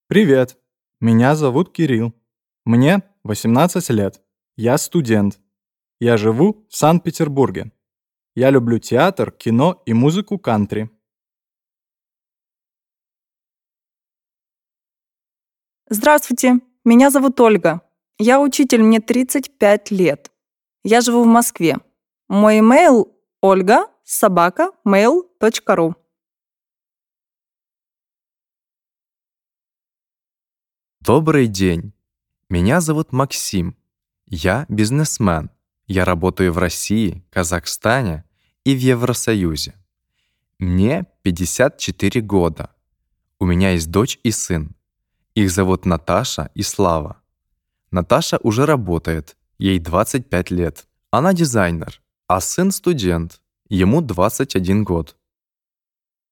Привет, меня зовут Кирилл. Мне 18 лет. Я студент. Я живу в Санкт-Петербурге. Я люблю театр, кино и музыку кантри. Здравствуйте, меня зовут Ольга. Я учитель, мне 35 лет. Я живу в Москве. Мой имейл olga@mail.ru. Добрый день. Меня зовут Максим. Я бизнесмен. Я работаю в России, Казахстане и в Евросоюзе. Мне 54 года. У меня есть дочь и сын. Их зовут Наташа и Слава. Наташа уже работает, ей 25 лет. Она дизайнер, а сын студент, ему 21 год.